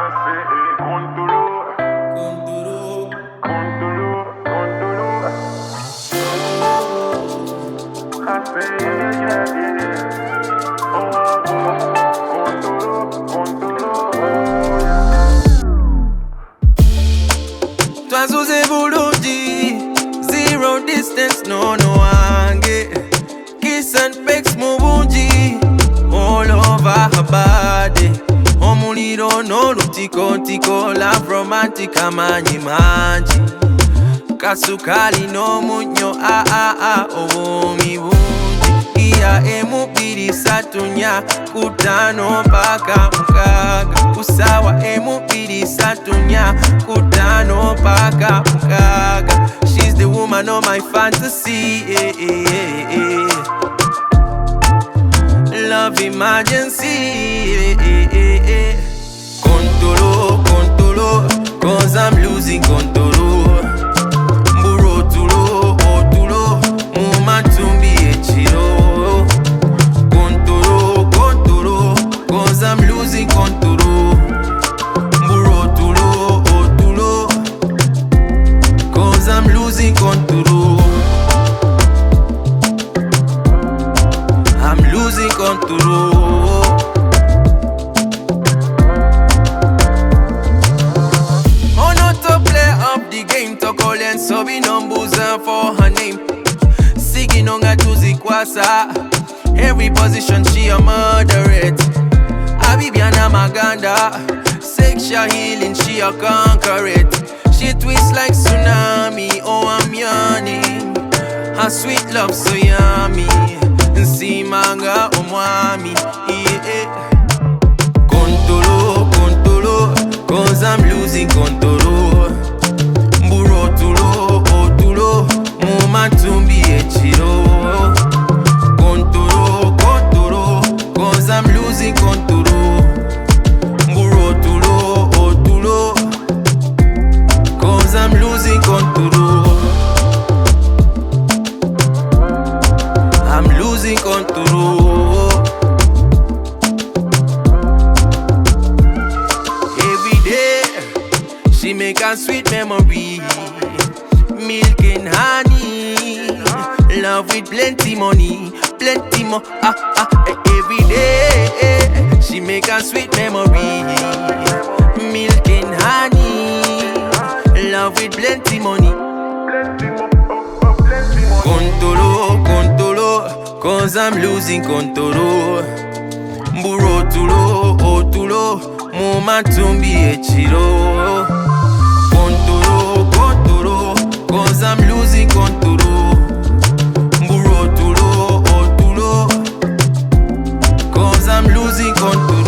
Twazuze bulungi, zero distance, no hange. Kiss and pecs mubungi, all over her body. Omuliro no lutiko, love romantic amanyi mangi. Kasukali no munyo, obuumi bungi. Iya emubiri satunya, kutano mpaka mukaga. Kusawa emubiri satunya, kutano mpaka mukaga. She's the woman of my fantasy, love emergency, Control, cause I'm losing control. Mburotulo, otulo, mumatumbi echiro. Control, cause I'm losing control. Mburotulo, otulo, cause I'm losing control. I'm losing control. On autoplay of the game, Tokolen sobi numbers for her name. Sigi nonga tuzikwasa, every position she a moderate. Abibiana Maganda, sexual healing she a conquer it. She twists like tsunami, oh I'm yawning. Her sweet love so yummy. Nsimanga omwami, yeah. Control, cause I'm losing control. Mburotulo, otulo, mumatumbi echiro. Control, cause I'm losing control. Mburotulo, otulo, cause I'm losing control. I'm losing control. Every day, she make a sweet memory. Milk and honey, love with plenty money, plenty more. Every day, she make a sweet memory. Milk and honey, love with plenty money. Control, cause I'm losing control. Mburotulo, otulo, mumatumbi echiro. Control, cause I'm losing control. Mburotulo, otulo, cause I'm losing control.